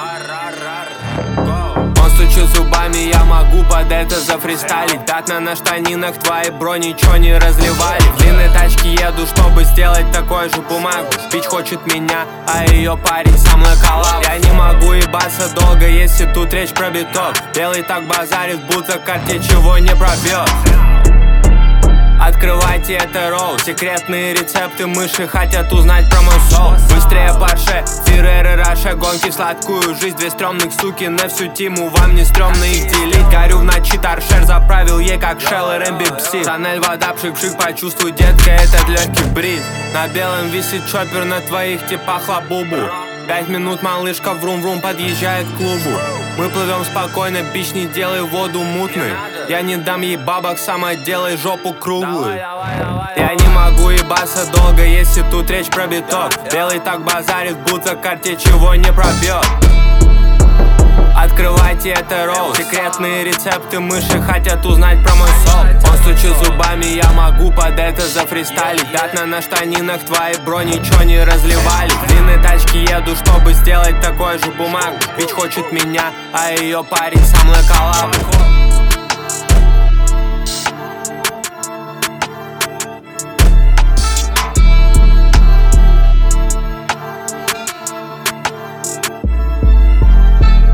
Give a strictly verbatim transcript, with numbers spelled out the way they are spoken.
Он стучит зубами, я могу под это зафристайлить. Пятна на штанинах, твои бро ничего не разливали. В длинной тачке еду, чтобы сделать такой же бумагу. Бич хочет меня, а ее парень со мной коллаб. Я не могу ебаться долго, если тут речь про биток. Белый так базарит, будто карте чего не пробьет. Открывайте это роу. Секретные рецепты мыши хотят узнать про мой соус. Быстрее Порше, Феррери, Раша. Гонки в сладкую жизнь. Две стрёмных суки на всю тиму. Вам не стрёмно их делить. Горю в ночи, торшер заправил ей как Shell эр эм би пси. Шанель, вода, пшик-пшик, почувствуй, детка, этот легкий бриз. На белом висит чоппер, на твоих типах лабубу. Пять минут, малышка, врум-врум, подъезжает к клубу. Мы плывем спокойно, бич, не делай воду мутной. Я не дам ей бабок, сама делай жопу круглую. Я не могу ебаться долго, если тут речь про биток. Белый так базарит, будто карте чего не пробьет. Открывайте это роу. Секретные рецепты мыши хотят узнать про мой соус. Он стучит зубами, я могу под это зафристайлить. Пятна на штанинах, твои бро ничего не разливали. В длинной тачке еду, чтобы сделать такой же бумагу. Бич хочет меня, а ее парень со мной коллаб.